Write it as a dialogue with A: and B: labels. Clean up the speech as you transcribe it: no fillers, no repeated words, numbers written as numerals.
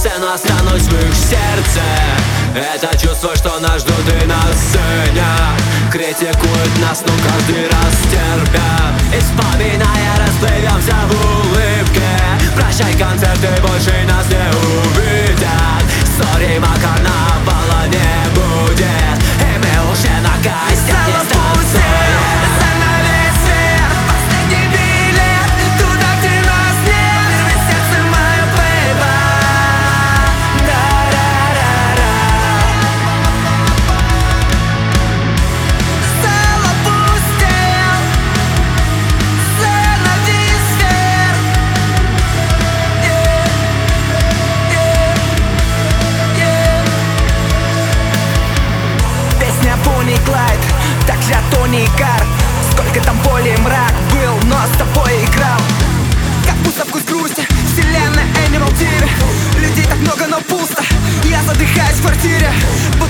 A: сцену, останусь в их сердце. Это чувство, что нас ждут и на сцене. Критикуют нас, но каждый раз терпят. И вспоминая, расплывемся в улыбке. Прощай, концерты больше нас не увидят. Сори, карнавала не будет. И мы уже на гостях не станцуем.
B: Клайд, так же Тони Карр. Сколько там боли и мрак был, но с тобой играл. Как будто вкус грусти, вселенная Animal TV. Людей так много, но пусто. Я задыхаюсь в квартире.